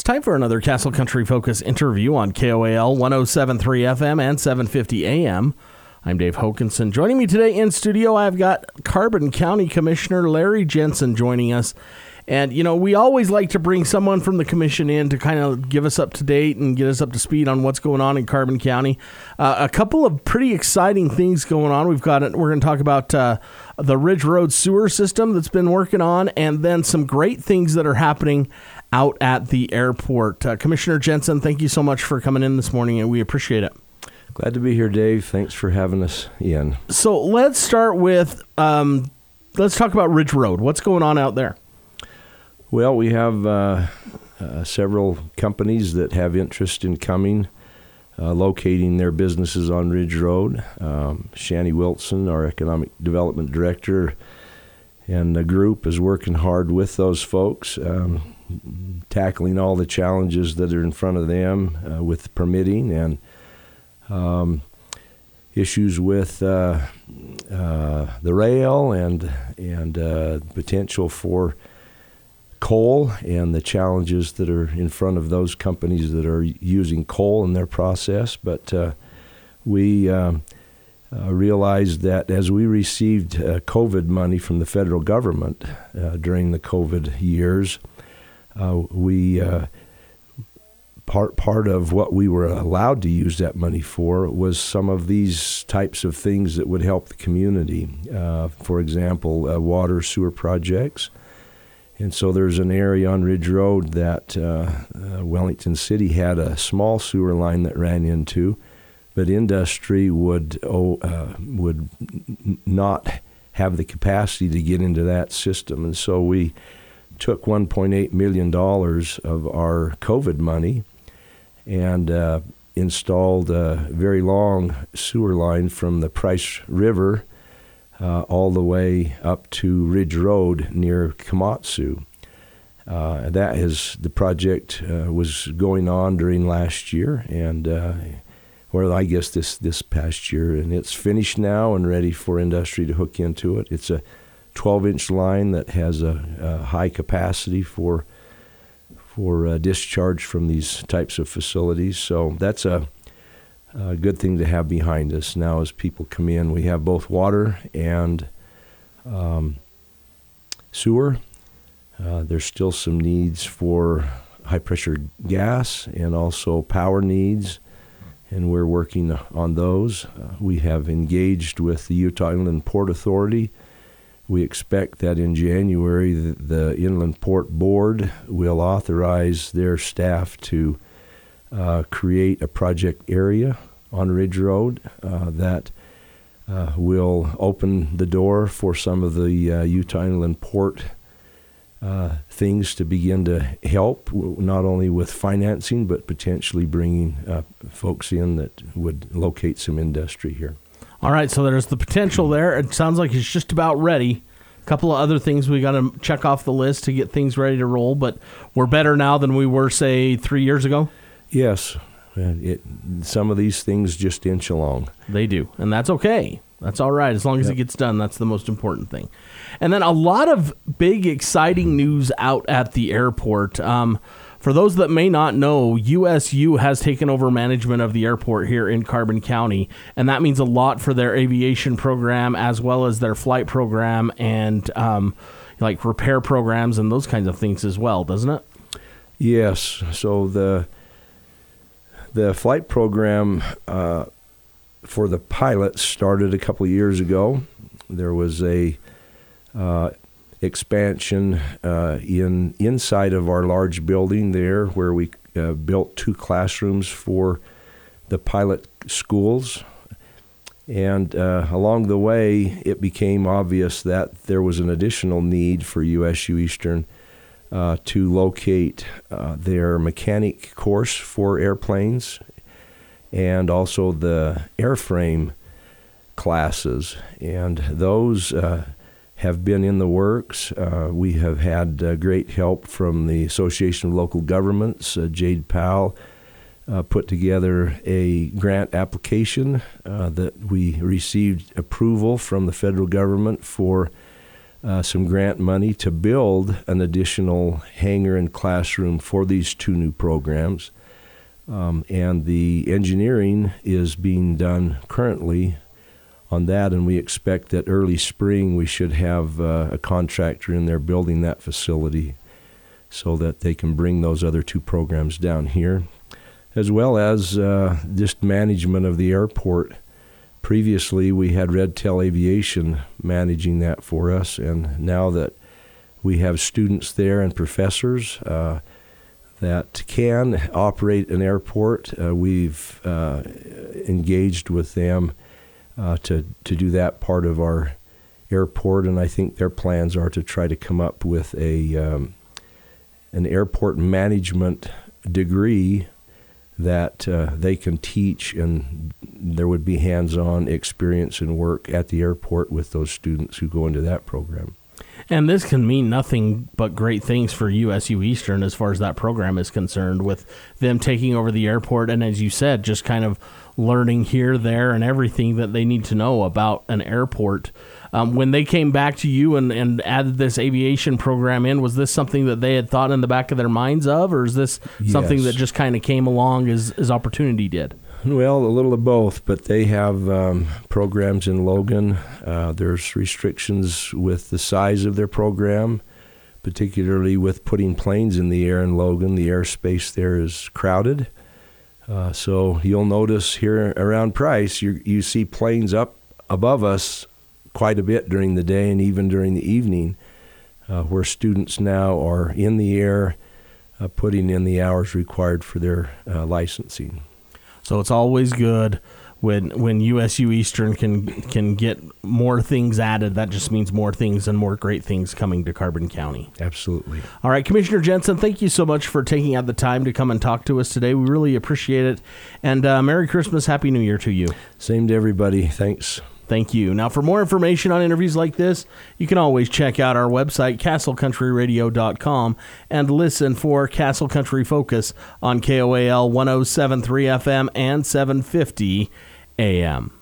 time for another Castle Country Focus interview on KOAL 107.3 FM and 750 AM. I'm Dave Hokanson. Joining me today in studio, I've got Carbon County Commissioner Larry Jensen joining us. And, you know, we always like to bring someone from the commission in to kind of give us up to date and get us up to speed on what's going on in Carbon County. A couple of pretty exciting things going on. We're going to talk about the Ridge Road sewer system that's been working on, and then some great things that are happening out at the airport. Commissioner Jensen, thank you so much for coming in this morning, and we appreciate it. Glad to be here, Dave. Thanks for having us in. So let's start with, let's talk about Ridge Road. What's going on out there? Well, we have several companies that have interest in coming, locating their businesses on Ridge Road. Shani Wilson, our Economic Development Director, and the group is working hard with those folks, tackling all the challenges that are in front of them with permitting and issues with the rail and potential for coal and the challenges that are in front of those companies that are using coal in their process. But we realized that as we received COVID money from the federal government during the COVID years, part of what we were allowed to use that money for was some of these types of things that would help the community. For example, water sewer projects. And so there's an area on Ridge Road that Wellington City had a small sewer line that ran into, but industry would not have the capacity to get into that system. And so we took $1.8 million of our COVID money and installed a very long sewer line from the Price River all the way up to Ridge Road near Komatsu. The project was going on during last year, and I guess this past year, and it's finished now and ready for industry to hook into it. It's a 12-inch line that has a high capacity for discharge from these types of facilities. So that's a good thing to have behind us now as people come in. We have both water and sewer. There's still some needs for high-pressure gas and also power needs, and we're working on those. We have engaged with the Utah Inland Port Authority. We expect that in January the Inland Port Board will authorize their staff to create a project area on Ridge Road that will open the door for some of the Utah Inland Port things to begin to help, not only with financing, but potentially bringing folks in that would locate some industry here. All right, so there's the potential there. It sounds like it's just about ready. A couple of other things we got to check off the list to get things ready to roll, but we're better now than we were, say, 3 years ago? Yes. Some of these things just inch along. They do, and that's okay. That's all right. As long as it gets done, that's the most important thing. And then a lot of big, exciting news out at the airport. For those that may not know, USU has taken over management of the airport here in Carbon County, and that means a lot for their aviation program as well as their flight program and like repair programs and those kinds of things as well, doesn't it? Yes. So the flight program for the pilots started a couple of years ago. There was a expansion inside of our large building there where we built 2 classrooms for the pilot schools. And along the way, it became obvious that there was an additional need for USU Eastern to locate their mechanic course for airplanes and also the airframe classes. And those have been in the works. We have had great help from the Association of Local Governments. Jade Powell put together a grant application that we received approval from the federal government for some grant money to build an additional hangar and classroom for these 2 new programs. And the engineering is being done currently on that, and we expect that early spring we should have a contractor in there building that facility so that they can bring those other 2 programs down here, as well as just management of the airport. Previously, we had Red Tail Aviation managing that for us, and now that we have students there and professors that can operate an airport, we've engaged with them to do that part of our airport, and I think their plans are to try to come up with an airport management degree that they can teach, and there would be hands-on experience and work at the airport with those students who go into that program. And this can mean nothing but great things for USU Eastern as far as that program is concerned, with them taking over the airport and, as you said, just kind of learning here, there, and everything that they need to know about an airport. When they came back to you and added this aviation program in, was this something that they had thought in the back of their minds of, or is this something that just kind of came along as opportunity did? Well, a little of both, but they have programs in Logan. There's restrictions with the size of their program, particularly with putting planes in the air in Logan. The airspace there is crowded. So you'll notice here around Price, you see planes up above us quite a bit during the day and even during the evening, where students now are in the air putting in the hours required for their licensing. So it's always good when USU Eastern can get more things added. That just means more things and more great things coming to Carbon County. Absolutely. All right, Commissioner Jensen, thank you so much for taking out the time to come and talk to us today. We really appreciate it. And Merry Christmas, Happy New Year to you. Same to everybody. Thanks. Thank you. Now, for more information on interviews like this, you can always check out our website, castlecountryradio.com, and listen for Castle Country Focus on KOAL 107.3 FM and 750 AM.